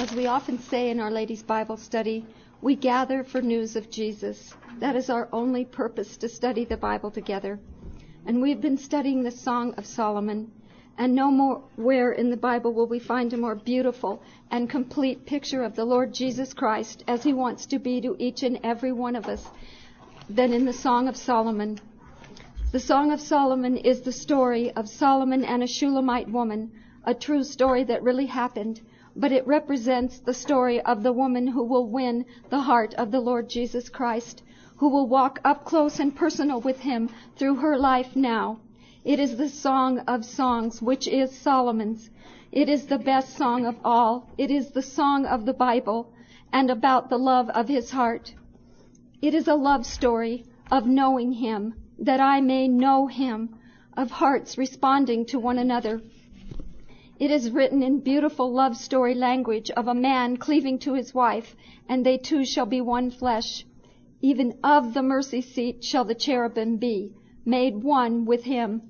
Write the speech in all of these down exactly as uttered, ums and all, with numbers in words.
As we often say in Our Lady's Bible study, we gather for news of Jesus. That is our only purpose, to study the Bible together. And we've been studying the Song of Solomon, and no more where in the Bible will we find a more beautiful and complete picture of the Lord Jesus Christ as he wants to be to each and every one of us than in the Song of Solomon. The Song of Solomon is the story of Solomon and a Shulamite woman, a true story that really happened, but it represents the story of the woman who will win the heart of the Lord Jesus Christ, who will walk up close and personal with him through her life now. It is the Song of Songs, which is Solomon's. It is the best song of all. It is the song of the Bible and about the love of his heart. It is a love story of knowing him, that I may know him, of hearts responding to one another. It is written in beautiful love story language of a man cleaving to his wife, and they two shall be one flesh. Even of the mercy seat shall the cherubim be, made one with him,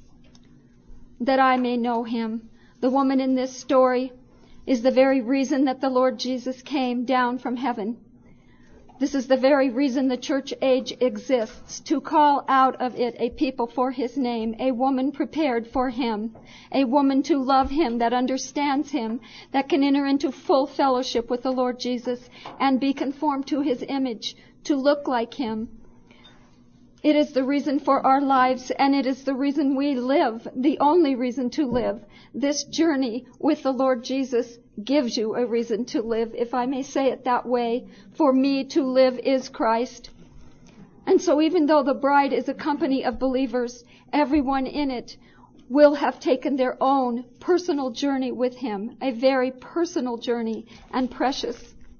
that I may know him. The woman in this story is the very reason that the Lord Jesus came down from heaven. This is the very reason the church age exists, to call out of it a people for his name, a woman prepared for him, a woman to love him, that understands him, that can enter into full fellowship with the Lord Jesus and be conformed to his image, to look like him. It is the reason for our lives, and it is the reason we live, the only reason to live. This journey with the Lord Jesus gives you a reason to live, if I may say it that way. For me, to live is Christ. And so even though the bride is a company of believers, everyone in it will have taken their own personal journey with him, a very personal journey and precious.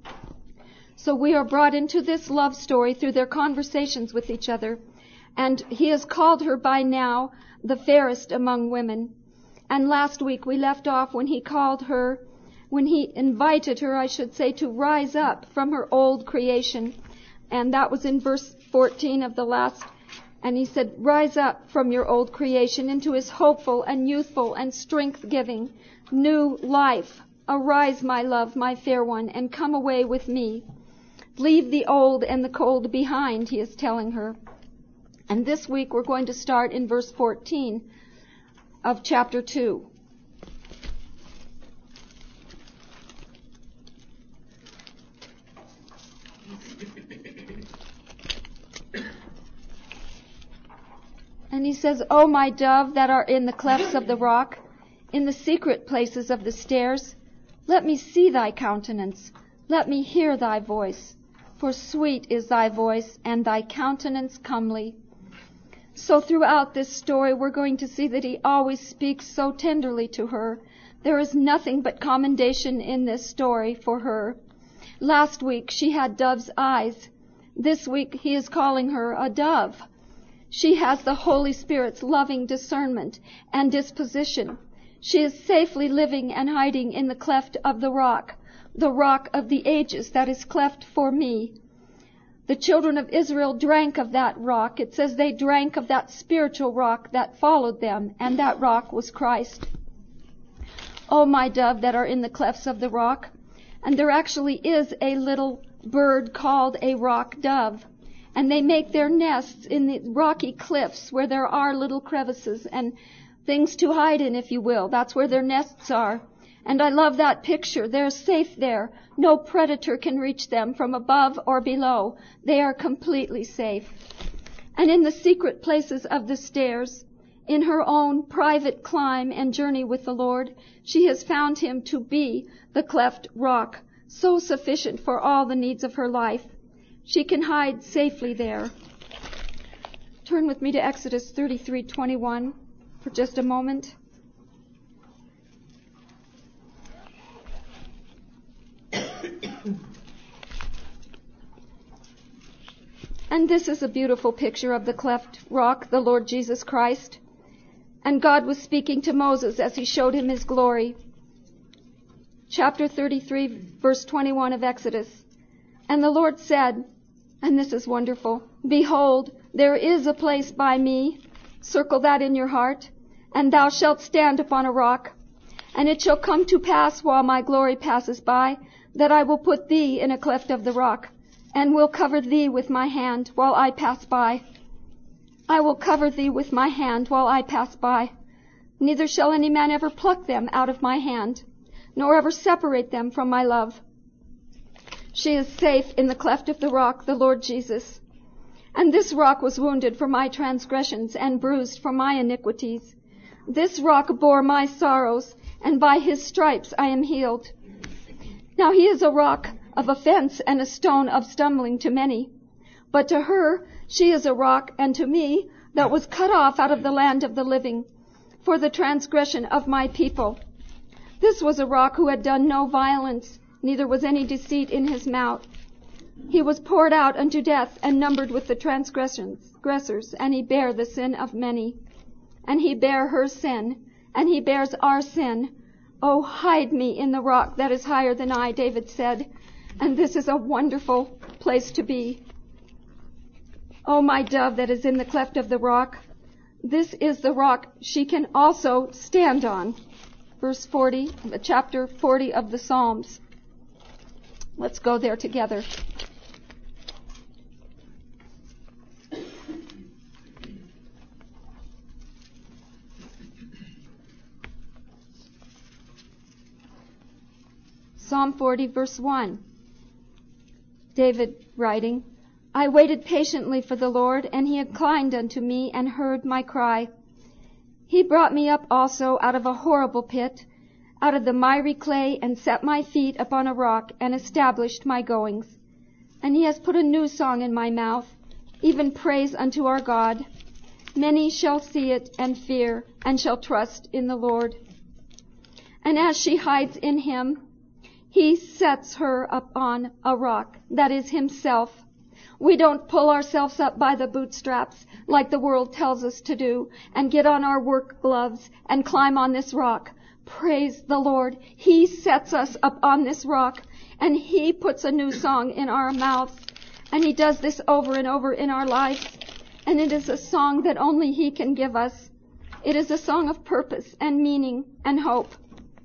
So we are brought into this love story through their conversations with each other. And he has called her by now the fairest among women. And last week we left off when he called her, when he invited her, I should say, to rise up from her old creation. And that was in verse fourteen of the last. And he said, rise up from your old creation into his hopeful and youthful and strength-giving new life. Arise, my love, my fair one, and come away with me. Leave the old and the cold behind, he is telling her. And this week we're going to start in verse fourteen of chapter two. And he says, O my dove that are in the clefts of the rock, in the secret places of the stairs, let me see thy countenance, let me hear thy voice. For sweet is thy voice, and thy countenance comely. So throughout this story, we're going to see that he always speaks so tenderly to her. There is nothing but commendation in this story for her. Last week, she had dove's eyes. This week, he is calling her a dove. She has the Holy Spirit's loving discernment and disposition. She is safely living and hiding in the cleft of the rock, the rock of the ages that is cleft for me. The children of Israel drank of that rock. It says they drank of that spiritual rock that followed them, and that rock was Christ. O my dove that are in the clefts of the rock. And there actually is a little bird called a rock dove. And they make their nests in the rocky cliffs where there are little crevices and things to hide in, if you will. That's where their nests are. And I love that picture. They're safe there. No predator can reach them from above or below. They are completely safe. And in the secret places of the stairs, in her own private climb and journey with the Lord, she has found him to be the cleft rock, so sufficient for all the needs of her life. She can hide safely there. Turn with me to Exodus thirty-three twenty-one for just a moment. And this is a beautiful picture of the cleft rock, the Lord Jesus Christ. And God was speaking to Moses as he showed him his glory. Chapter thirty-three, verse twenty-one of Exodus. And the Lord said, and this is wonderful, behold, there is a place by me, circle that in your heart, and thou shalt stand upon a rock. And it shall come to pass while my glory passes by, that I will put thee in a cleft of the rock, and will cover thee with my hand while I pass by. I will cover thee with my hand while I pass by. Neither shall any man ever pluck them out of my hand, nor ever separate them from my love. She is safe in the cleft of the rock, the Lord Jesus. And this rock was wounded for my transgressions and bruised for my iniquities. This rock bore my sorrows, and by his stripes I am healed. Now he is a rock of offense and a stone of stumbling to many. But to her she is a rock, and to me that was cut off out of the land of the living, for the transgression of my people. This was a rock who had done no violence, neither was any deceit in his mouth. He was poured out unto death, and numbered with the transgressors, and he bare the sin of many. And he bare her sin, and he bears our sin. Oh, hide me in the rock that is higher than I, David said. And this is a wonderful place to be. Oh, my dove that is in the cleft of the rock, this is the rock she can also stand on. Verse forty, chapter forty of the Psalms. Let's go there together. Psalm forty, verse one. David writing, I waited patiently for the Lord, and he inclined unto me and heard my cry. He brought me up also out of a horrible pit, out of the miry clay, and set my feet upon a rock, and established my goings. And he has put a new song in my mouth, even praise unto our God. Many shall see it and fear, and shall trust in the Lord. And as she hides in him, he sets her upon a rock, that is himself. We don't pull ourselves up by the bootstraps like the world tells us to do and get on our work gloves and climb on this rock. Praise the Lord. He sets us up on this rock, and he puts a new song in our mouths, and he does this over and over in our lives, and it is a song that only he can give us. It is a song of purpose and meaning and hope.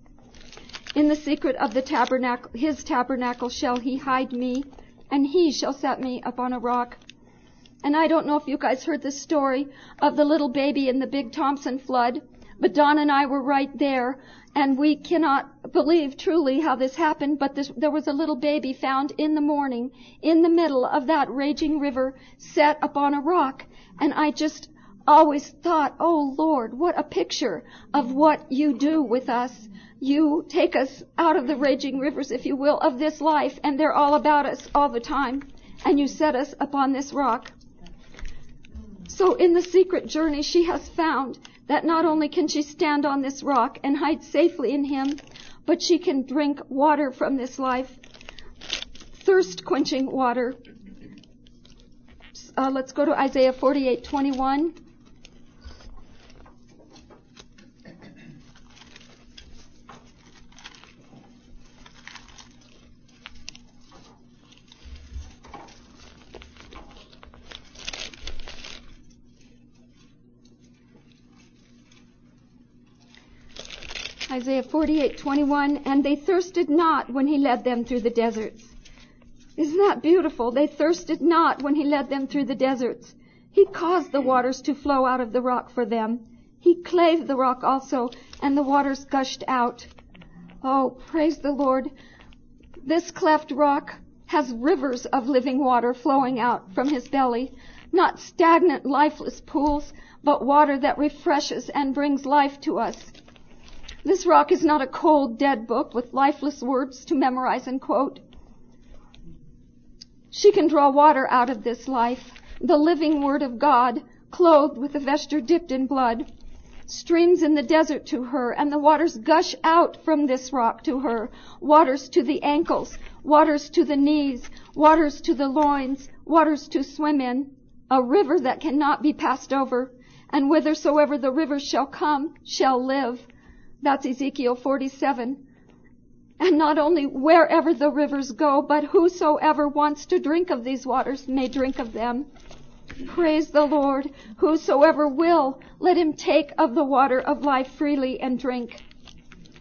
In the secret of the tabernacle, his tabernacle shall he hide me, and he shall set me upon a rock. And I don't know if you guys heard the story of the little baby in the Big Thompson flood, but Don and I were right there, and we cannot believe truly how this happened, but this, there was a little baby found in the morning in the middle of that raging river, set upon a rock. And I just always thought, oh Lord, what a picture of what you do with us. You take us out of the raging rivers, if you will, of this life, and they're all about us all the time, and you set us upon this rock. So in the secret journey, she has found that not only can she stand on this rock and hide safely in him, but she can drink water from this life, thirst-quenching water. Uh, let's go to Isaiah forty-eight twenty-one. Isaiah forty-eight twenty-one, and they thirsted not when he led them through the deserts. Isn't that beautiful? They thirsted not when he led them through the deserts. He caused the waters to flow out of the rock for them. He clave the rock also, and the waters gushed out. Oh, praise the Lord. This cleft rock has rivers of living water flowing out from his belly. Not stagnant, lifeless pools, but water that refreshes and brings life to us. This rock is not a cold, dead book with lifeless words to memorize and quote. She can draw water out of this life, the living Word of God, clothed with a vesture dipped in blood. Streams in the desert to her, and the waters gush out from this rock to her. Waters to the ankles, waters to the knees, waters to the loins, waters to swim in. A river that cannot be passed over, and whithersoever the rivers shall come, shall live. That's Ezekiel forty-seven. And not only wherever the rivers go, but whosoever wants to drink of these waters may drink of them. Praise the Lord. Whosoever will, let him take of the water of life freely and drink.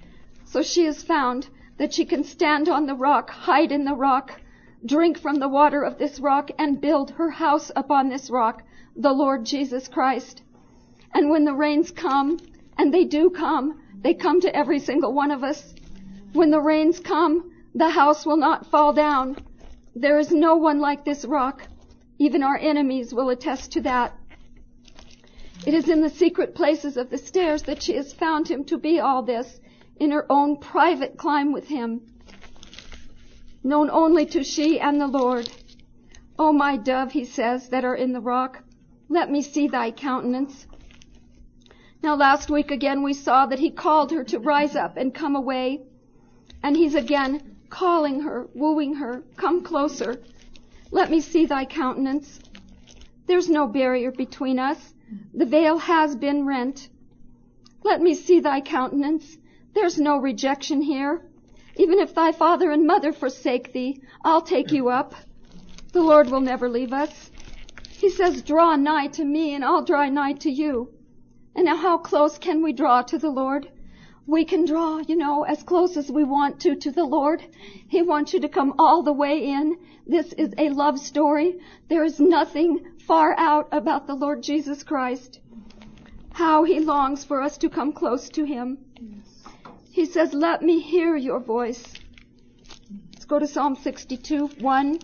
So she has found that she can stand on the rock, hide in the rock, drink from the water of this rock, and build her house upon this rock, the Lord Jesus Christ. And when the rains come, and they do come, they come to every single one of us. When the rains come, the house will not fall down. There is no one like this rock. Even our enemies will attest to that. It is in the secret places of the stairs that she has found him to be all this, in her own private climb with him, known only to she and the Lord. O my dove, he says, that are in the rock, let me see thy countenance. Now last week again we saw that he called her to rise up and come away. And he's again calling her, wooing her, come closer. Let me see thy countenance. There's no barrier between us. The veil has been rent. Let me see thy countenance. There's no rejection here. Even if thy father and mother forsake thee, I'll take you up. The Lord will never leave us. He says, draw nigh to me and I'll draw nigh to you. And now how close can we draw to the Lord? We can draw, you know, as close as we want to to the Lord. He wants you to come all the way in. This is a love story. There is nothing far out about the Lord Jesus Christ. How he longs for us to come close to him. He says, let me hear your voice. Let's go to Psalm sixty-two, one.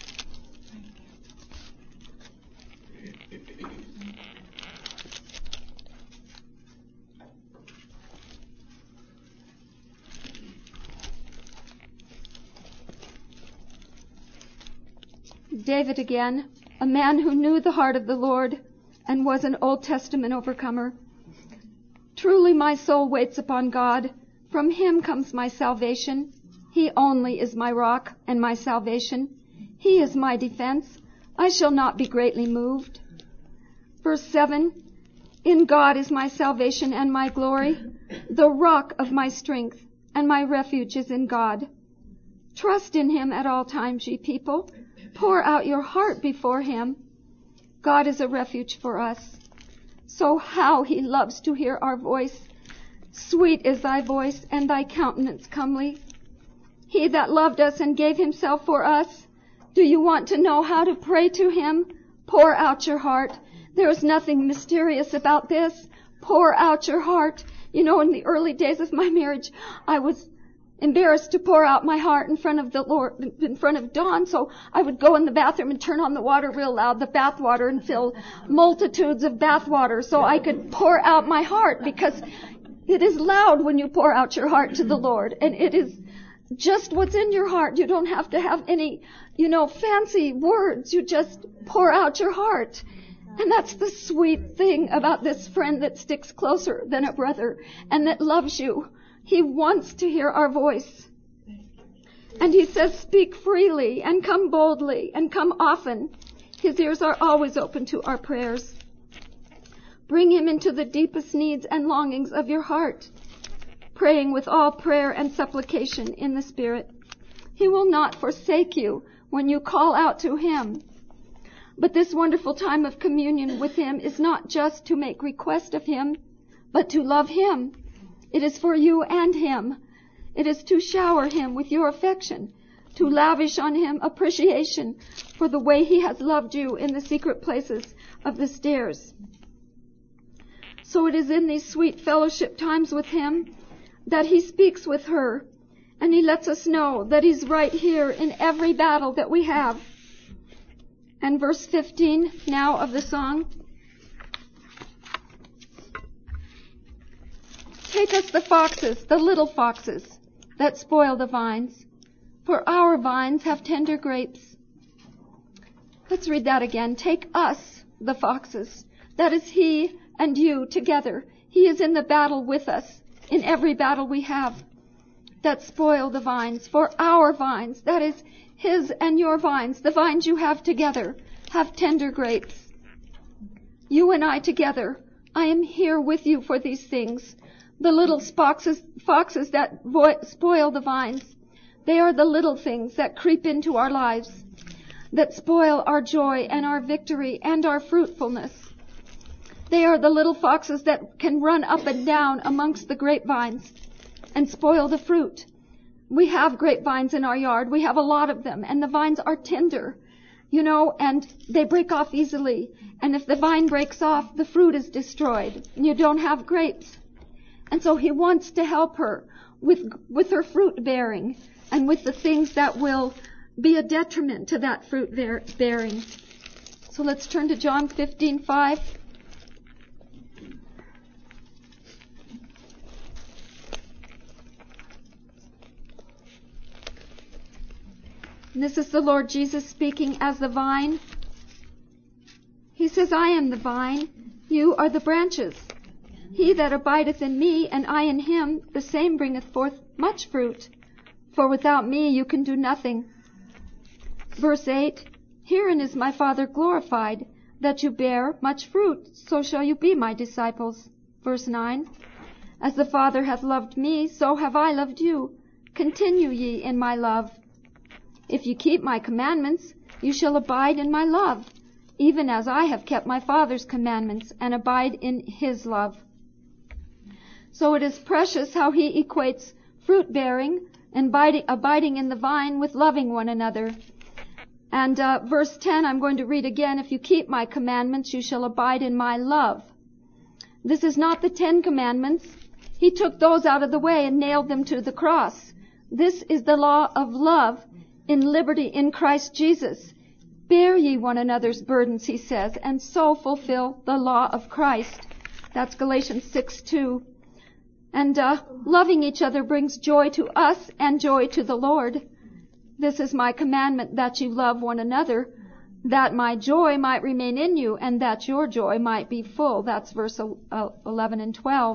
David again, a man who knew the heart of the Lord and was an Old Testament overcomer. Truly my soul waits upon God. From him comes my salvation. He only is my rock and my salvation. He is my defense. I shall not be greatly moved. Verse seven, in God is my salvation and my glory, the rock of my strength, and my refuge is in God. Trust in him at all times, ye people. Pour out your heart before him. God is a refuge for us. So how he loves to hear our voice. Sweet is thy voice, and thy countenance comely. He that loved us and gave himself for us. Do you want to know how to pray to him? Pour out your heart. There is nothing mysterious about this. Pour out your heart. You know, in the early days of my marriage, I was embarrassed to pour out my heart in front of the Lord, in front of Dawn, so I would go in the bathroom and turn on the water real loud, the bath water, and fill multitudes of bath water so I could pour out my heart, because it is loud when you pour out your heart to the Lord, and it is just what's in your heart. You don't have to have any, you know, fancy words. You just pour out your heart. And that's the sweet thing about this friend that sticks closer than a brother and that loves you. He wants to hear our voice. And he says, speak freely and come boldly and come often. His ears are always open to our prayers. Bring him into the deepest needs and longings of your heart, praying with all prayer and supplication in the Spirit. He will not forsake you when you call out to him. But this wonderful time of communion with him is not just to make request of him, but to love him. It is for you and him. It is to shower him with your affection, to lavish on him appreciation for the way he has loved you in the secret places of the stairs. So it is in these sweet fellowship times with him that he speaks with her, and he lets us know that he's right here in every battle that we have. And verse fifteen now of the song. Take us the foxes, the little foxes, that spoil the vines, for our vines have tender grapes. Let's read that again. Take us, the foxes. That is he and you together. He is in the battle with us, in every battle we have, that spoil the vines, for our vines, that is his and your vines, the vines you have together, have tender grapes. You and I together, I am here with you for these things. The little foxes, foxes that vo- spoil the vines, they are the little things that creep into our lives, that spoil our joy and our victory and our fruitfulness. They are the little foxes that can run up and down amongst the grapevines and spoil the fruit. We have grapevines in our yard. We have a lot of them, and the vines are tender, you know, and they break off easily. And if the vine breaks off, the fruit is destroyed, and you don't have grapes. And so he wants to help her with with her fruit bearing and with the things that will be a detriment to that fruit bearing. So let's turn to John fifteen five. And this is the Lord Jesus speaking as the vine. He says, I am the vine, you are the branches. He that abideth in me, and I in him, the same bringeth forth much fruit. For without me you can do nothing. Verse eight, herein is my Father glorified, that you bear much fruit, so shall you be my disciples. Verse nine, as the Father hath loved me, so have I loved you. Continue ye in my love. If you keep my commandments, you shall abide in my love, even as I have kept my Father's commandments and abide in his love. So it is precious how he equates fruit-bearing and abiding, abiding in the vine with loving one another. And uh, verse ten, I'm going to read again, if you keep my commandments, you shall abide in my love. This is not the Ten Commandments. He took those out of the way and nailed them to the cross. This is the law of love in liberty in Christ Jesus. Bear ye one another's burdens, he says, and so fulfill the law of Christ. That's Galatians six two. And uh, loving each other brings joy to us and joy to the Lord. This is my commandment, that you love one another, that my joy might remain in you, and that your joy might be full. That's verse eleven and twelve.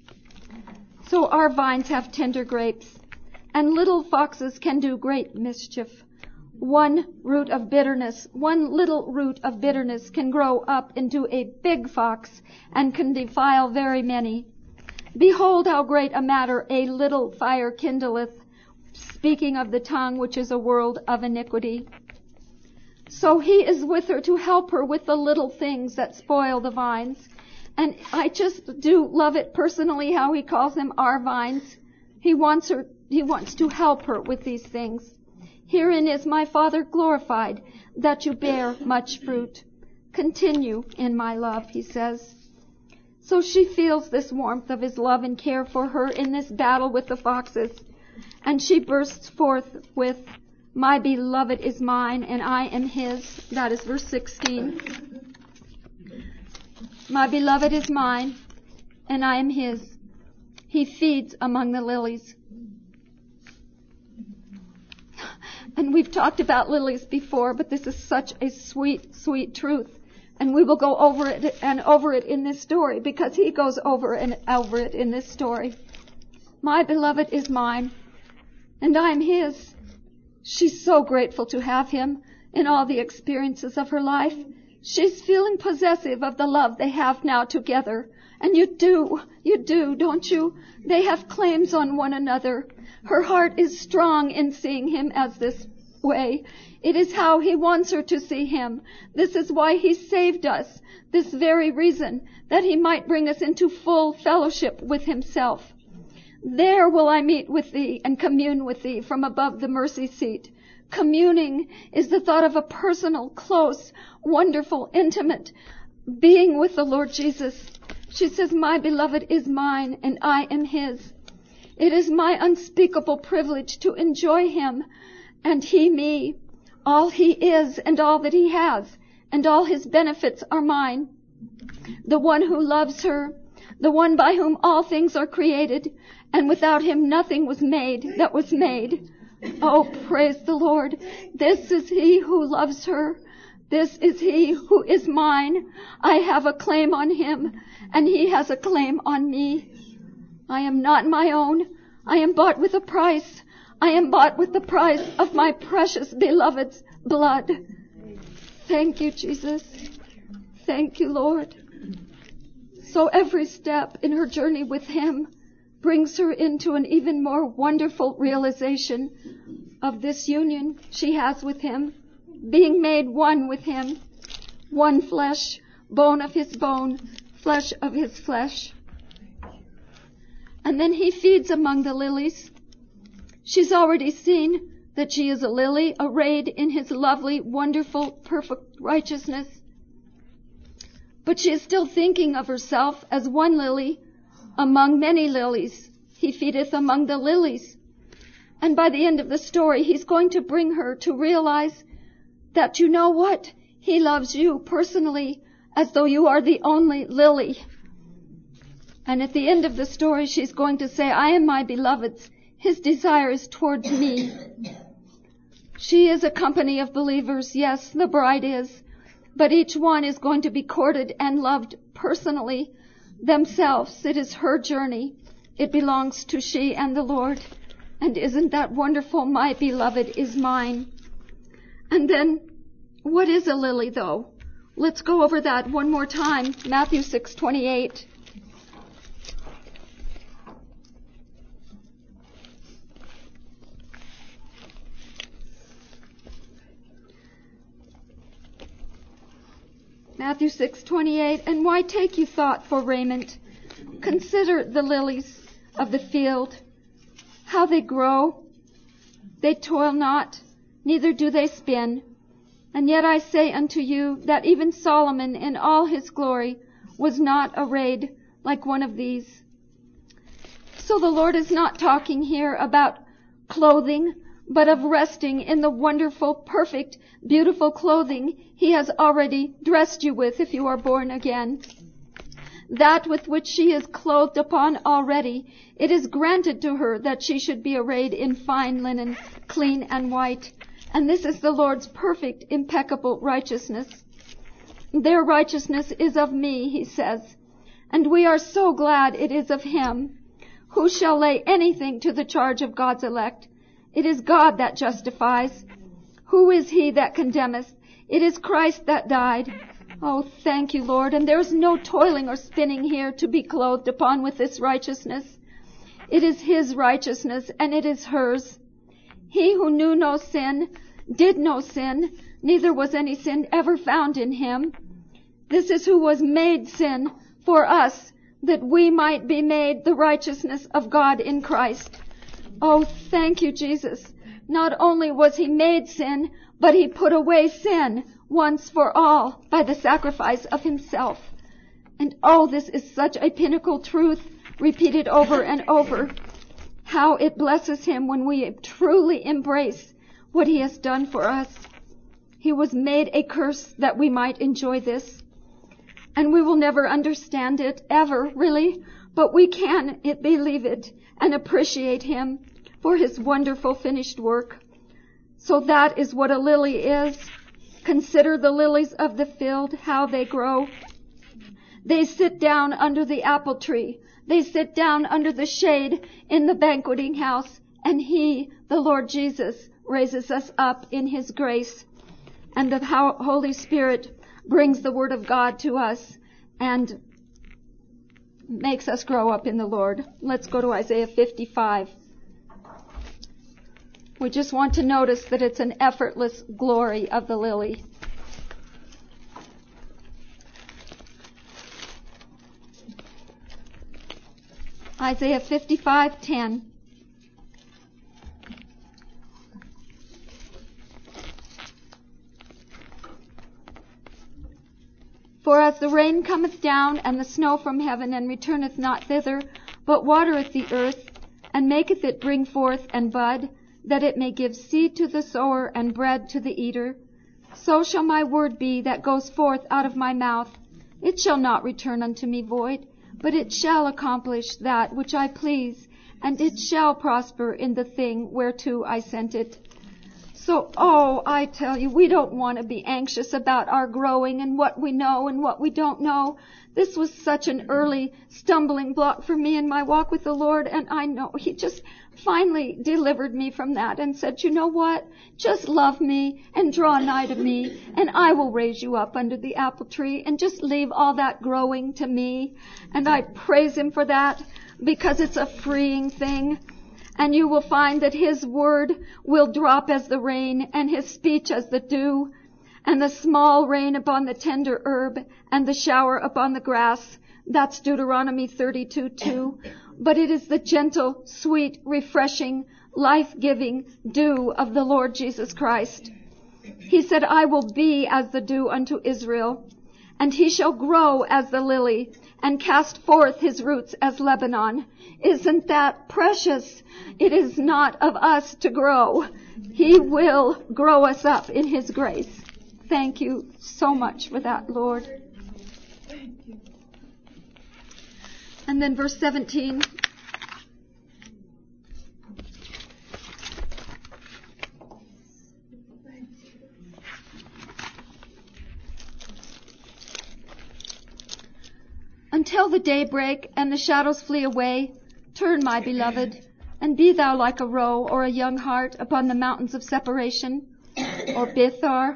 So our vines have tender grapes, and little foxes can do great mischief. One root of bitterness, one little root of bitterness can grow up into a big fox and can defile very many. Behold how great a matter a little fire kindleth, speaking of the tongue, which is a world of iniquity. So he is with her to help her with the little things that spoil the vines. And I just do love it personally how he calls them our vines. He wants her, he wants to help her with these things. Herein is my Father glorified, that you bear much fruit. Continue in my love, he says. So she feels this warmth of his love and care for her in this battle with the foxes. And she bursts forth with, my beloved is mine, and I am his. That is verse sixteen. My beloved is mine, and I am his. He feeds among the lilies. And we've talked about lilies before, but this is such a sweet, sweet truth. And we will go over it and over it in this story, because he goes over and over it in this story. My beloved is mine, and I am his. She's so grateful to have him in all the experiences of her life. She's feeling possessive of the love they have now together. And you do, you do, don't you? They have claims on one another. Her heart is strong in seeing him as this way. It is how he wants her to see him. This is why he saved us. This very reason, that he might bring us into full fellowship with himself. There will I meet with thee and commune with thee from above the mercy seat. Communing is the thought of a personal, close, wonderful, intimate being with the Lord Jesus. She says, my beloved is mine and I am his. It is my unspeakable privilege to enjoy him and he me. All he is and all that he has and all his benefits are mine. The one who loves her, the one by whom all things are created, and without him nothing was made that was made. Oh, praise the Lord. This is he who loves her. This is he who is mine. I have a claim on him, and he has a claim on me. I am not my own. I am bought with a price. I am bought with the price of my precious beloved's blood. Thank you, Jesus. Thank you, Lord. So every step in her journey with him brings her into an even more wonderful realization of this union she has with him, being made one with him, one flesh, bone of his bone, flesh of his flesh. And then he feeds among the lilies. She's already seen that she is a lily arrayed in his lovely, wonderful, perfect righteousness. But she is still thinking of herself as one lily among many lilies. He feedeth among the lilies. And by the end of the story, he's going to bring her to realize that, you know what? He loves you personally as though you are the only lily. And at the end of the story, she's going to say, I am my beloved's. His desire is towards me. She is a company of believers. Yes, the bride is. But each one is going to be courted and loved personally themselves. It is her journey. It belongs to she and the Lord. And isn't that wonderful? My beloved is mine. And then, what is a lily, though? Let's go over that one more time. Matthew six twenty-eight. Matthew six twenty-eight, and why take you thought for raiment? Consider the lilies of the field, how they grow. They toil not, neither do they spin. And yet I say unto you that even Solomon in all his glory was not arrayed like one of these. So the Lord is not talking here about clothing, but of resting in the wonderful, perfect, beautiful clothing he has already dressed you with if you are born again. That with which she is clothed upon already, it is granted to her that she should be arrayed in fine linen, clean and white. And this is the Lord's perfect, impeccable righteousness. Their righteousness is of me, he says, and we are so glad it is of him. Who shall lay anything to the charge of God's elect? It is God that justifies. Who is he that condemneth? It is Christ that died. Oh, thank you, Lord. And there is no toiling or spinning here to be clothed upon with this righteousness. It is his righteousness, and it is hers. He who knew no sin did no sin, neither was any sin ever found in him. This is who was made sin for us, that we might be made the righteousness of God in Christ. Oh, thank you, Jesus. Not only was he made sin, but he put away sin once for all by the sacrifice of himself. And oh, this is such a pinnacle truth, repeated over and over. How it blesses him when we truly embrace what he has done for us. He was made a curse that we might enjoy this. And we will never understand it, ever, really, but we can believe it and appreciate him for his wonderful finished work. So that is what a lily is. Consider the lilies of the field, how they grow. They sit down under the apple tree. They sit down under the shade in the banqueting house. And he, the Lord Jesus, raises us up in his grace. And the Holy Spirit brings the Word of God to us and makes us grow up in the Lord. Let's go to Isaiah fifty-five. We just want to notice that it's an effortless glory of the lily. Isaiah fifty-five ten. For as the rain cometh down, and the snow from heaven, and returneth not thither, but watereth the earth, and maketh it bring forth and bud, that it may give seed to the sower and bread to the eater, so shall my word be that goes forth out of my mouth. It shall not return unto me void, but it shall accomplish that which I please, and it shall prosper in the thing whereto I sent it. So, oh, I tell you, we don't want to be anxious about our growing and what we know and what we don't know. This was such an early stumbling block for me in my walk with the Lord, and I know he just finally delivered me from that and said, you know what? Just love me and draw nigh to me, and I will raise you up under the apple tree, and just leave all that growing to me. And I praise him for that, because it's a freeing thing. And you will find that his word will drop as the rain, and his speech as the dew, and the small rain upon the tender herb, and the shower upon the grass. That's Deuteronomy thirty-two two. but it is the gentle, sweet, refreshing, life-giving dew of the Lord Jesus Christ. He said, I will be as the dew unto Israel, and he shall grow as the lily, and cast forth his roots as Lebanon. Isn't that precious? It is not of us to grow. He will grow us up in his grace. Thank you so much for that, Lord. Thank you. And then verse seventeen. Until the day break and the shadows flee away, turn, my beloved, and be thou like a roe or a young hart upon the mountains of separation, or Bethar.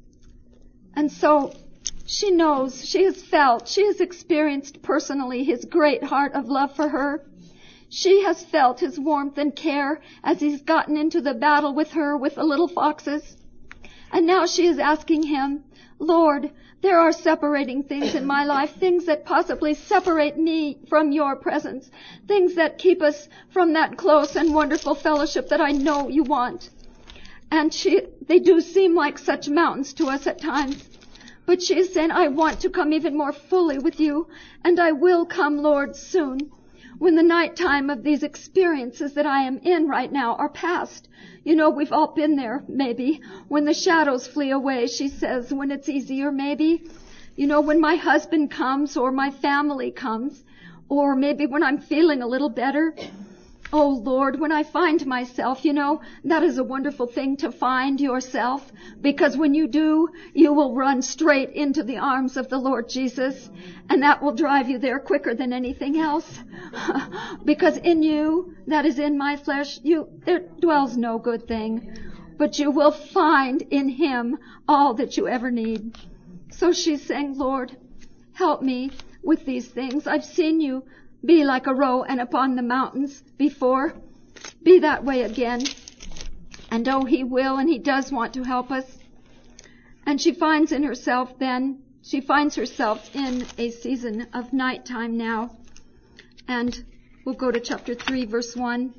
And so she knows, she has felt, she has experienced personally his great heart of love for her. She has felt his warmth and care as he's gotten into the battle with her with the little foxes. And now she is asking him, Lord, there are separating things in my life, things that possibly separate me from your presence, things that keep us from that close and wonderful fellowship that I know you want. And she, they do seem like such mountains to us at times. But she is saying, I want to come even more fully with you, and I will come, Lord, soon. When the nighttime of these experiences that I am in right now are past. You know, we've all been there, maybe. When the shadows flee away, she says, when it's easier, maybe. You know, when my husband comes or my family comes, or maybe when I'm feeling a little better. Oh, Lord, when I find myself, you know, that is a wonderful thing to find yourself, because when you do, you will run straight into the arms of the Lord Jesus, and that will drive you there quicker than anything else. Because in you, that is in my flesh, you, there dwells no good thing, but you will find in him all that you ever need. So she's saying, Lord, help me with these things. I've seen you be like a roe and upon the mountains before. Be that way again. And oh, he will, and he does want to help us. And she finds in herself then, she finds herself in a season of nighttime now. And we'll go to chapter three, verse one.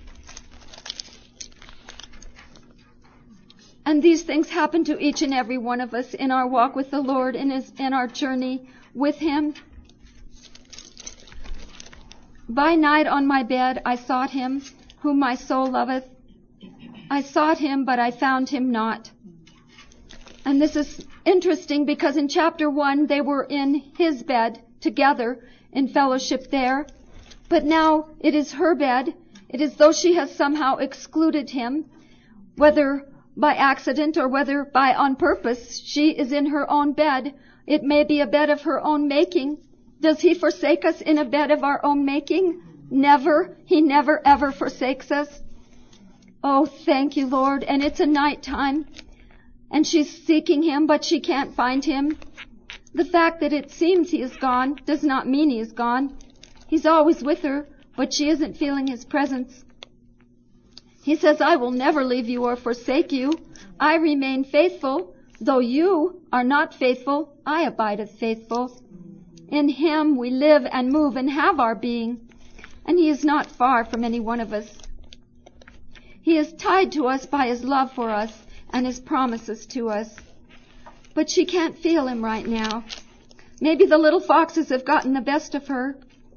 And these things happen to each and every one of us in our walk with the Lord, in his, in our journey with him. By night on my bed I sought him, whom my soul loveth. I sought him, but I found him not. And this is interesting because in chapter one they were in his bed together in fellowship there. But now it is her bed. It is though she has somehow excluded him, whether by accident or whether by on purpose. She is in her own bed. It may be a bed of her own making. Does he forsake us in a bed of our own making? Never. He never ever forsakes us. Oh, thank you, Lord. And it's a night time. And she's seeking him, but she can't find him. The fact that it seems he is gone does not mean he is gone. He's always with her, but she isn't feeling his presence. He says, I will never leave you or forsake you. I remain faithful. Though you are not faithful, I abideth faithful. In him we live and move and have our being, and he is not far from any one of us. He is tied to us by his love for us and his promises to us. But she can't feel him right now. Maybe the little foxes have gotten the best of her.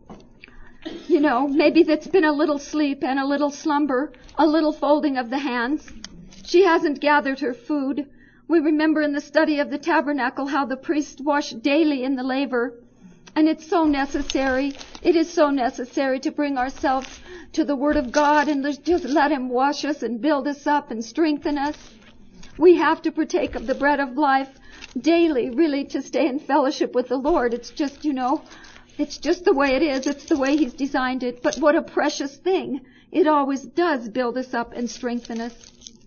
You know, maybe that's been a little sleep and a little slumber, a little folding of the hands. She hasn't gathered her food. We remember in the study of the tabernacle how the priest washed daily in the laver. And it's so necessary. It is so necessary to bring ourselves to the Word of God and just let him wash us and build us up and strengthen us. We have to partake of the bread of life daily, really, to stay in fellowship with the Lord. It's just, you know, it's just the way it is. It's the way he's designed it. But what a precious thing. It always does build us up and strengthen us.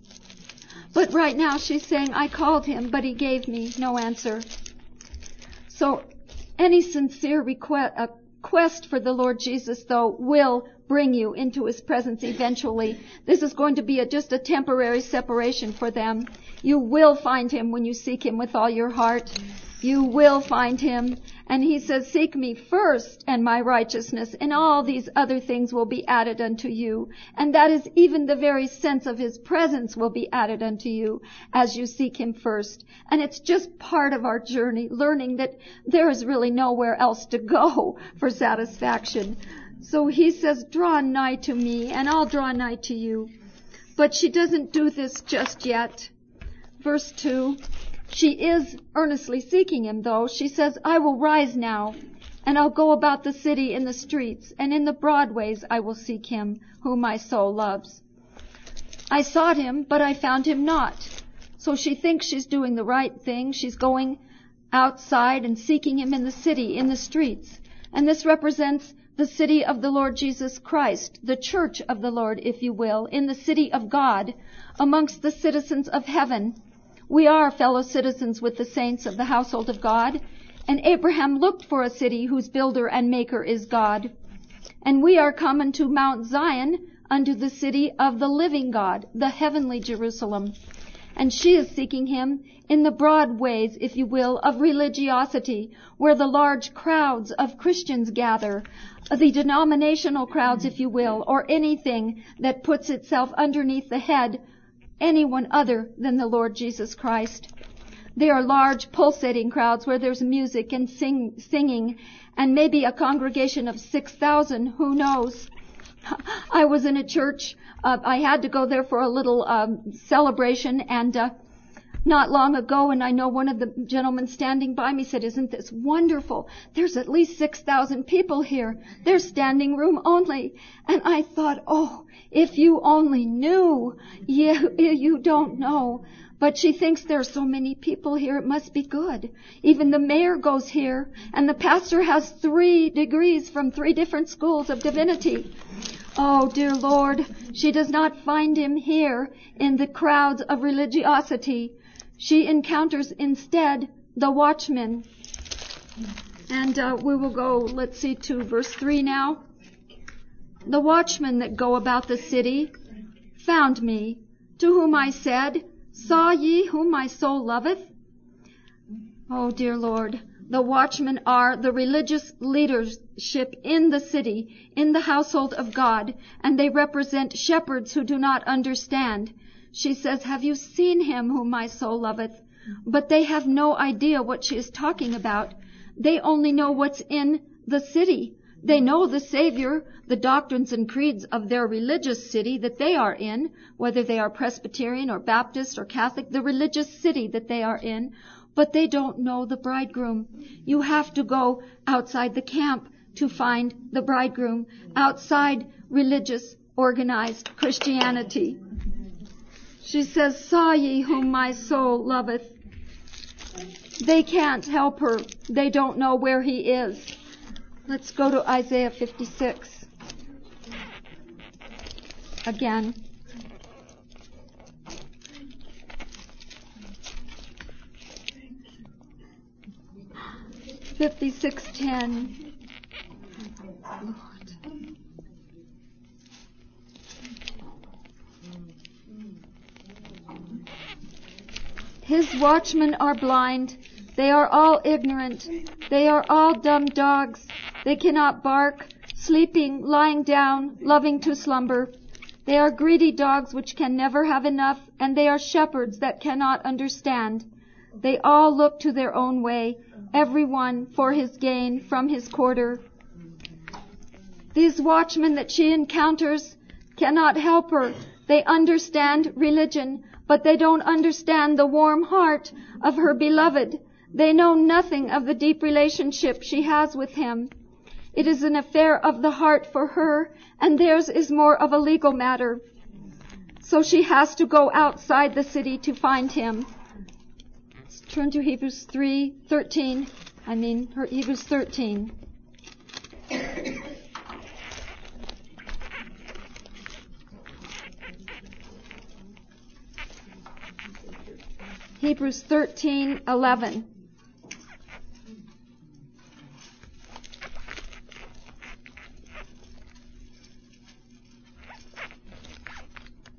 But right now she's saying, I called him, but he gave me no answer. So any sincere request, uh, quest for the Lord Jesus, though, will bring you into his presence eventually. This is going to be a, just a temporary separation for them. You will find him when you seek him with all your heart. You will find him. And he says, seek me first and my righteousness, and all these other things will be added unto you. And that is even the very sense of his presence will be added unto you as you seek him first. And it's just part of our journey, learning that there is really nowhere else to go for satisfaction. So he says, draw nigh to me, and I'll draw nigh to you. But she doesn't do this just yet. Verse two. She is earnestly seeking him, though. She says, I will rise now, and I'll go about the city in the streets, and in the broad ways I will seek him, whom my soul loves. I sought him, but I found him not. So she thinks she's doing the right thing. She's going outside and seeking him in the city, in the streets. And this represents the city of the Lord Jesus Christ, the church of the Lord, if you will, in the city of God, amongst the citizens of heaven. We are fellow citizens with the saints of the household of God, and Abraham looked for a city whose builder and maker is God. And we are come unto Mount Zion, unto the city of the living God, the heavenly Jerusalem. And she is seeking him in the broad ways, if you will, of religiosity, where the large crowds of Christians gather, the denominational crowds, if you will, or anything that puts itself underneath the head anyone other than the Lord Jesus Christ. There are large pulsating crowds where there's music and sing, singing, and maybe a congregation of six thousand, who knows. I was in a church, uh, I had to go there for a little um, celebration, and uh, not long ago, and I know one of the gentlemen standing by me said, isn't this wonderful? There's at least six thousand people here. There's standing room only. And I thought, oh, if you only knew. You, you don't know. But she thinks there are so many people here, it must be good. Even the mayor goes here, and the pastor has three degrees from three different schools of divinity. Oh, dear Lord, she does not find him here in the crowds of religiosity. She encounters instead the watchmen. And uh, we will go, let's see, to verse three now. The watchmen that go about the city found me, to whom I said, saw ye whom my soul loveth? Oh, dear Lord, the watchmen are the religious leadership in the city, in the household of God, and they represent shepherds who do not understand. She says, have you seen him whom my soul loveth? But they have no idea what she is talking about. They only know what's in the city. They know the Savior, the doctrines and creeds of their religious city that they are in, whether they are Presbyterian or Baptist or Catholic, the religious city that they are in, but they don't know the bridegroom. You have to go outside the camp to find the bridegroom, outside religious, organized Christianity. She says, saw ye whom my soul loveth. They can't help her. They don't know where he is. Let's go to Isaiah fifty-six. Again. fifty-six ten. His watchmen are blind. They are all ignorant. They are all dumb dogs. They cannot bark, sleeping, lying down, loving to slumber. They are greedy dogs which can never have enough, and they are shepherds that cannot understand. They all look to their own way, every one for his gain from his quarter. These watchmen that she encounters cannot help her. They understand religion, but they don't understand the warm heart of her beloved. They know nothing of the deep relationship she has with him. It is an affair of the heart for her, and theirs is more of a legal matter. So she has to go outside the city to find him. Let's turn to Hebrews three thirteen. I mean, her Hebrews thirteen. Hebrews thirteen eleven.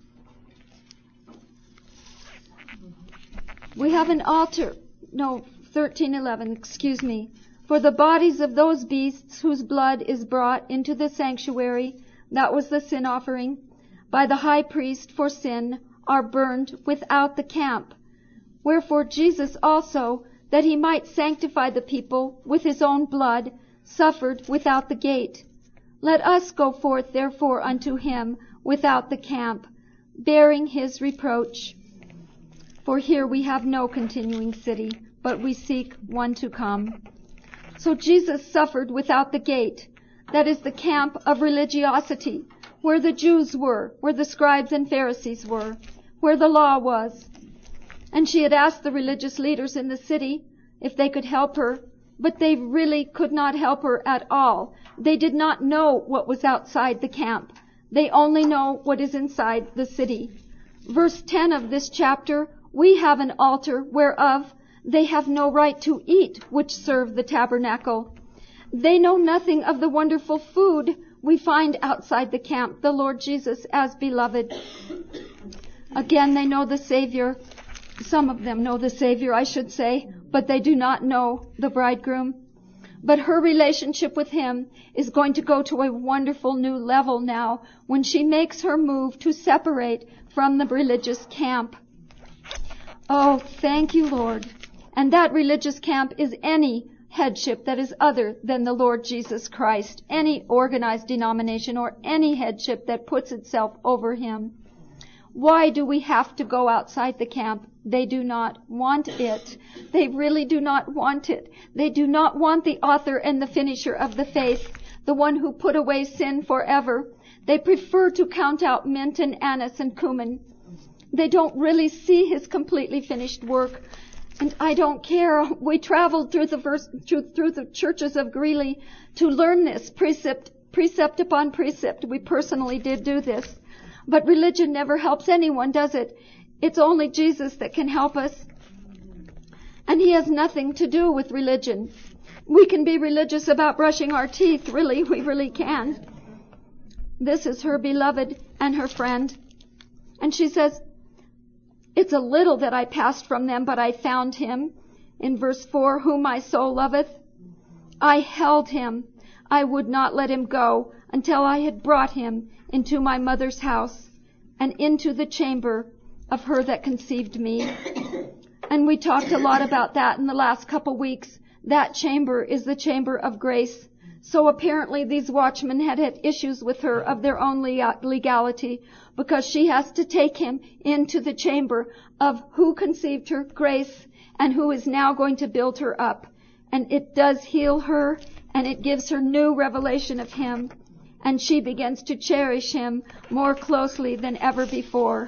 We have an altar. No, thirteen eleven, excuse me. For the bodies of those beasts whose blood is brought into the sanctuary, that was the sin offering, by the high priest for sin, are burned without the camp. Wherefore Jesus also, that he might sanctify the people with his own blood, suffered without the gate. Let us go forth therefore unto him without the camp, bearing his reproach. For here we have no continuing city, but we seek one to come. So Jesus suffered without the gate, that is the camp of religiosity, where the Jews were, where the scribes and Pharisees were, where the law was. And she had asked the religious leaders in the city if they could help her, but they really could not help her at all. They did not know what was outside the camp. They only know what is inside the city. Verse ten of this chapter, we have an altar whereof they have no right to eat, which serve the tabernacle. They know nothing of the wonderful food we find outside the camp, the Lord Jesus as beloved. Again, they know the Savior. Some of them know the Savior, I should say, but they do not know the bridegroom. But her relationship with him is going to go to a wonderful new level now when she makes her move to separate from the religious camp. Oh, thank you, Lord. And that religious camp is any headship that is other than the Lord Jesus Christ, any organized denomination or any headship that puts itself over him. Why do we have to go outside the camp? They do not want it. They really do not want it. They do not want the author and the finisher of the faith, the one who put away sin forever. They prefer to count out mint and anise and cumin. They don't really see his completely finished work. And I don't care. We traveled through the verse, through, through the churches of Greeley to learn this precept, precept upon precept. We personally did do this. But religion never helps anyone, does it? It's only Jesus that can help us. And he has nothing to do with religion. We can be religious about brushing our teeth, really, we really can. This is her beloved and her friend. And she says, it's a little that I passed from them, but I found him. In verse four, whom my soul loveth. I held him. I would not let him go until I had brought him into my mother's house and into the chamber of her that conceived me. And we talked a lot about that in the last couple weeks. That chamber is the chamber of grace. So apparently these watchmen had had issues with her of their own legality, because she has to take him into the chamber of who conceived her, Grace, and who is now going to build her up. And it does heal her, and it gives her new revelation of him. And she begins to cherish him more closely than ever before.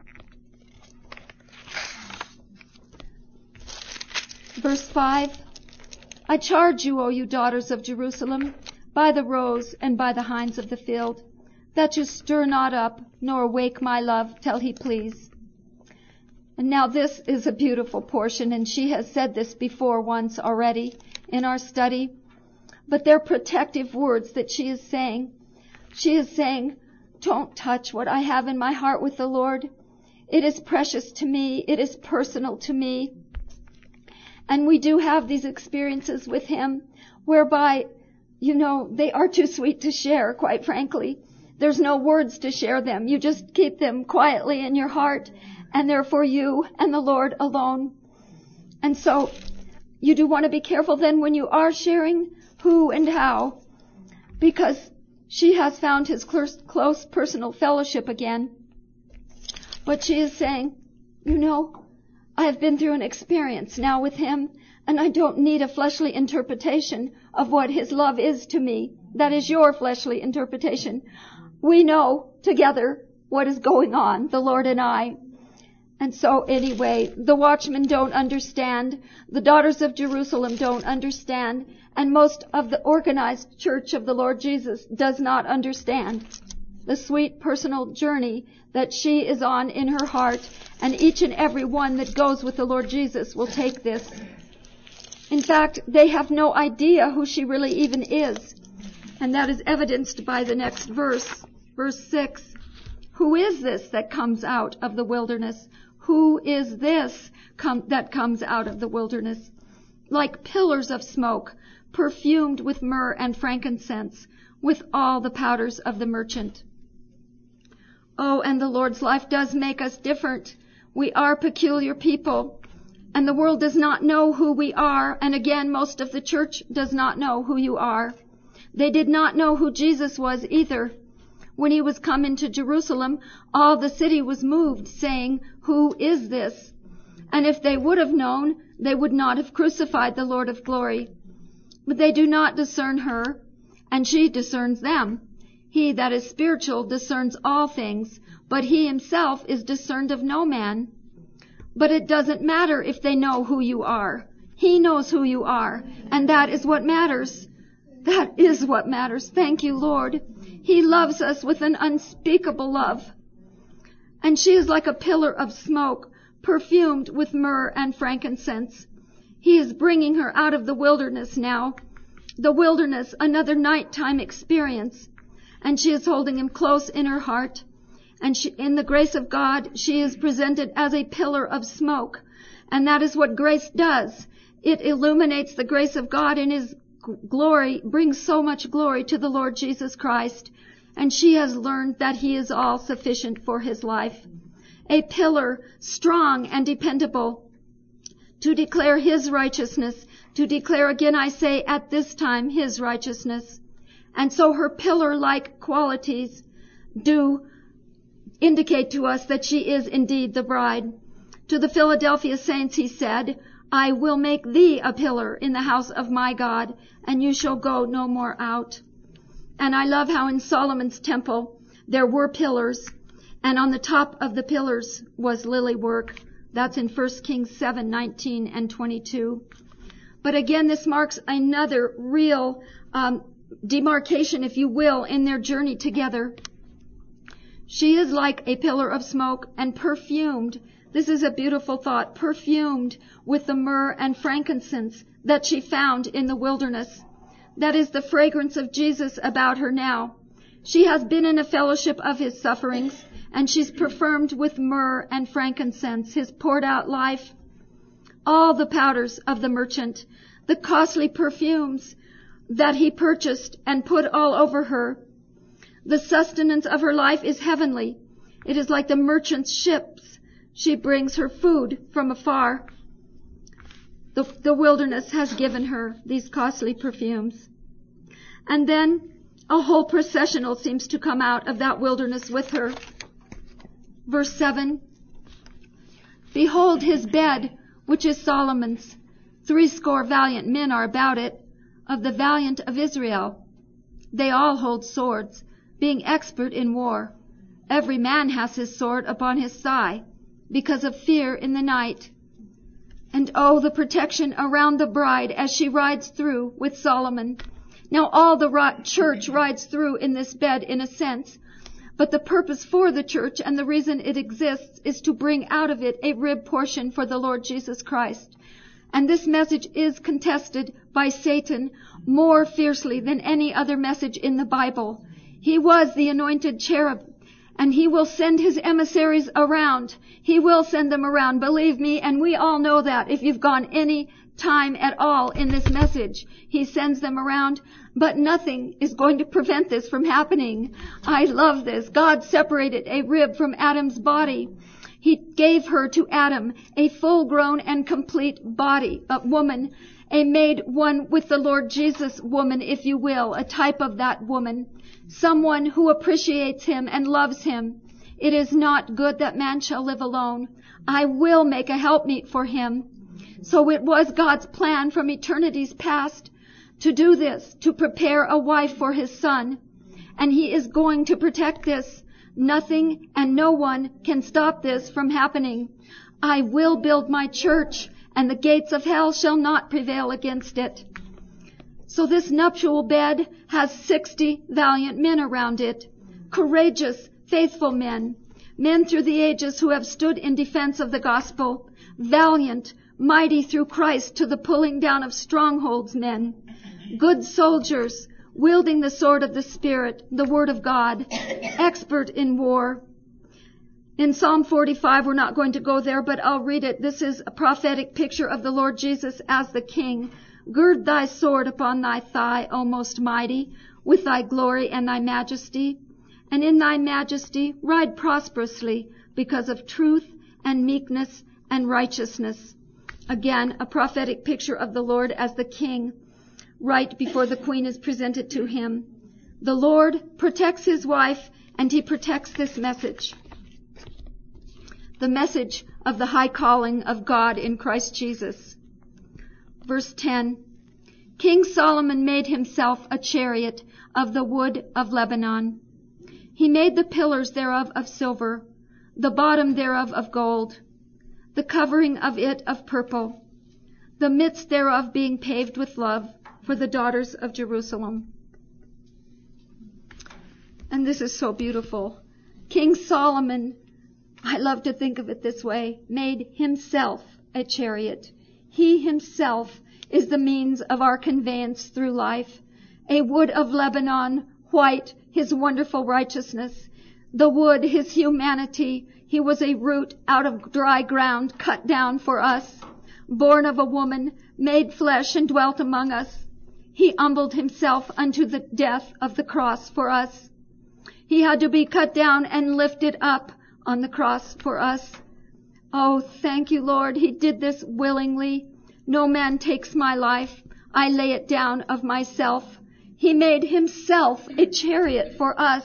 Verse five, I charge you, O you daughters of Jerusalem, by the roes and by the hinds of the field, that you stir not up, nor wake my love till he please. And now this is a beautiful portion, and she has said this before once already in our study. But they're protective words that she is saying. She is saying, don't touch what I have in my heart with the Lord. It is precious to me. It is personal to me. And we do have these experiences with him whereby, you know, they are too sweet to share, quite frankly. There's no words to share them. You just keep them quietly in your heart, and they're for you and the Lord alone. And so you do want to be careful then when you are sharing who and how, because she has found his close, close personal fellowship again. But she is saying, you know, I have been through an experience now with him, and I don't need a fleshly interpretation of what his love is to me. That is your fleshly interpretation. We know together what is going on, the Lord and I. And so anyway, the watchmen don't understand, the daughters of Jerusalem don't understand, and most of the organized church of the Lord Jesus does not understand the sweet personal journey that she is on in her heart, and each and every one that goes with the Lord Jesus will take this. In fact, they have no idea who she really even is. And that is evidenced by the next verse, verse six. Who is this that comes out of the wilderness? Who is this come, that comes out of the wilderness? like pillars of smoke, perfumed with myrrh and frankincense, with all the powders of the merchant. Oh, and the Lord's life does make us different. We are peculiar people, and the world does not know who we are, and again, most of the church does not know who you are. They did not know who Jesus was either. When he was come into Jerusalem, all the city was moved, saying, "Who is this?" And if they would have known, they would not have crucified the Lord of glory. But they do not discern her, and she discerns them. He that is spiritual discerns all things, but he himself is discerned of no man. But it doesn't matter if they know who you are. He knows who you are, and that is what matters. That is what matters. Thank you, Lord. He loves us with an unspeakable love. And she is like a pillar of smoke, perfumed with myrrh and frankincense. He is bringing her out of the wilderness now. The wilderness, another nighttime experience. And she is holding him close in her heart. And she, in the grace of God, she is presented as a pillar of smoke. And that is what grace does. It illuminates the grace of God in his glory, brings so much glory to the Lord Jesus Christ. And she has learned that he is all sufficient for his life. A pillar, strong and dependable, to declare his righteousness, to declare again, I say, at this time, his righteousness. And so her pillar-like qualities do indicate to us that she is indeed the bride. To the Philadelphia saints he said, "I will make thee a pillar in the house of my God, and you shall go no more out." And I love how in Solomon's temple there were pillars, and on the top of the pillars was lily work. That's in First Kings seven, nineteen and twenty-two. But again, this marks another real um, demarcation, if you will, in their journey together. She is like a pillar of smoke and perfumed. This is a beautiful thought, perfumed with the myrrh and frankincense that she found in the wilderness. That is the fragrance of Jesus about her now. She has been in a fellowship of his sufferings, and she's perfumed with myrrh and frankincense, his poured out life. All the powders of the merchant, the costly perfumes that he purchased and put all over her. The sustenance of her life is heavenly. It is like the merchant's ships. She brings her food from afar. The, the wilderness has given her these costly perfumes. And then a whole processional seems to come out of that wilderness with her. Verse seven, "Behold his bed, which is Solomon's. Threescore valiant men are about it, of the valiant of Israel. They all hold swords, being expert in war. Every man has his sword upon his thigh, because of fear in the night. And oh, the protection around the bride as she rides through with Solomon." Now all the church rides through in this bed in a sense, but the purpose for the church and the reason it exists is to bring out of it a rib portion for the Lord Jesus Christ. And this message is contested by Satan more fiercely than any other message in the Bible. He was the anointed cherub, and he will send his emissaries around. He will send them around, believe me, and we all know that if you've gone any time at all in this message. He sends them around, but nothing is going to prevent this from happening. I love this. God separated a rib from Adam's body. He gave her to Adam, a full-grown and complete body, a woman, a made one with the Lord Jesus woman, if you will, a type of that woman, someone who appreciates him and loves him. It is not good that man shall live alone. I will make a helpmeet for him. So it was God's plan from eternity's past to do this, to prepare a wife for his son. And he is going to protect this. Nothing and no one can stop this from happening. I will build my church, and the gates of hell shall not prevail against it. So this nuptial bed has sixty valiant men around it, courageous, faithful men, men through the ages who have stood in defense of the gospel, valiant, mighty through Christ to the pulling down of strongholds men, good soldiers, wielding the sword of the Spirit, the Word of God, expert in war. In Psalm forty-five, we're not going to go there, but I'll read it. This is a prophetic picture of the Lord Jesus as the King. Gird thy sword upon thy thigh, O most mighty, with thy glory and thy majesty. And in thy majesty ride prosperously because of truth and meekness and righteousness. Again, a prophetic picture of the Lord as the King, right before the Queen is presented to him. The Lord protects his wife, and he protects this message. The message of the high calling of God in Christ Jesus. Verse ten. King Solomon made himself a chariot of the wood of Lebanon. He made the pillars thereof of silver, the bottom thereof of gold, the covering of it of purple, the midst thereof being paved with love for the daughters of Jerusalem. And this is so beautiful. King Solomon, I love to think of it this way, made himself a chariot. He himself is the means of our conveyance through life. A wood of Lebanon, white, his wonderful righteousness. The wood, his humanity. He was a root out of dry ground, cut down for us. Born of a woman, made flesh and dwelt among us. He humbled himself unto the death of the cross for us. He had to be cut down and lifted up on the cross for us. Oh, thank you, Lord. He did this willingly. No man takes my life. I lay it down of myself. He made himself a chariot for us.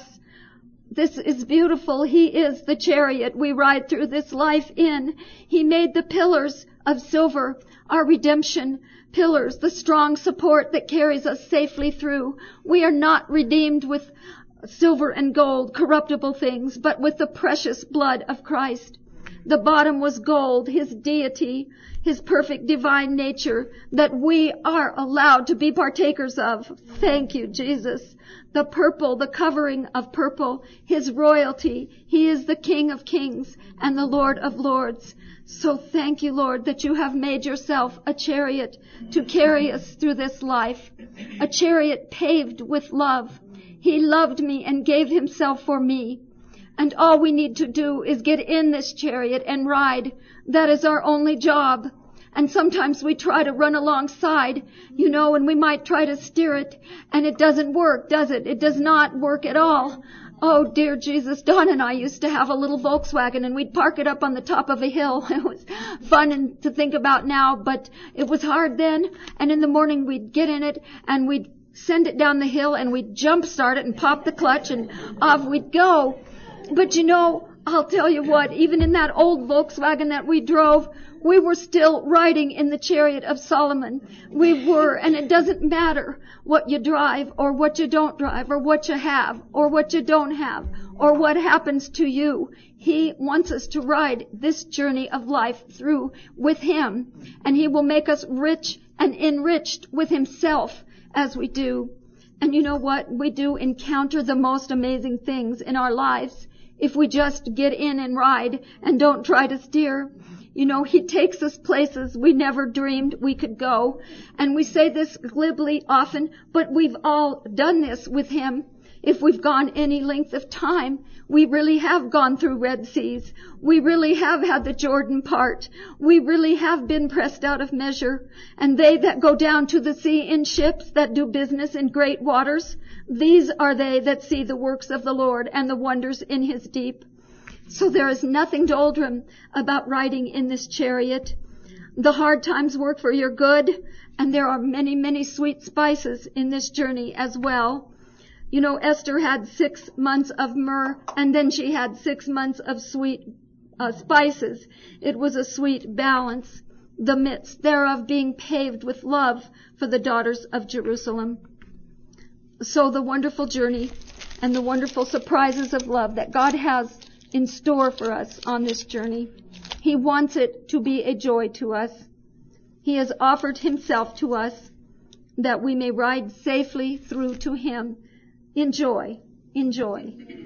This is beautiful. He is the chariot we ride through this life in. He made the pillars of silver, our redemption pillars, the strong support that carries us safely through. We are not redeemed with silver and gold, corruptible things, but with the precious blood of Christ. The bottom was gold, his deity, his perfect divine nature that we are allowed to be partakers of. Thank you, Jesus. The purple, the covering of purple, his royalty. He is the King of kings and the Lord of lords. So thank you, Lord, that you have made yourself a chariot to carry us through this life, a chariot paved with love. He loved me and gave himself for me. And all we need to do is get in this chariot and ride. That is our only job. And sometimes we try to run alongside, you know, and we might try to steer it. And it doesn't work, does it? It does not work at all. Oh, dear Jesus, Don and I used to have a little Volkswagen, and we'd park it up on the top of a hill. It was fun and to think about now, but it was hard then. And in the morning we'd get in it, and we'd send it down the hill, and we'd jump start it and pop the clutch, and off we'd go. But you know, I'll tell you what, even in that old Volkswagen that we drove, we were still riding in the chariot of Solomon. We were, and it doesn't matter what you drive or what you don't drive or what you have or what you don't have or what happens to you. He wants us to ride this journey of life through with him, and he will make us rich and enriched with himself as we do. And you know what? We do encounter the most amazing things in our lives if we just get in and ride and don't try to steer. You know, he takes us places we never dreamed we could go. And we say this glibly often, but we've all done this with him. If we've gone any length of time, we really have gone through Red Seas. We really have had the Jordan part. We really have been pressed out of measure. And they that go down to the sea in ships that do business in great waters, these are they that see the works of the Lord and the wonders in his deep. So there is nothing doldrum about riding in this chariot. The hard times work for your good, and there are many, many sweet spices in this journey as well. You know, Esther had six months of myrrh, and then she had six months of sweet uh, spices. It was a sweet balance, the midst thereof being paved with love for the daughters of Jerusalem. So the wonderful journey and the wonderful surprises of love that God has in store for us on this journey. He wants it to be a joy to us. He has offered himself to us that we may ride safely through to him. Enjoy, enjoy.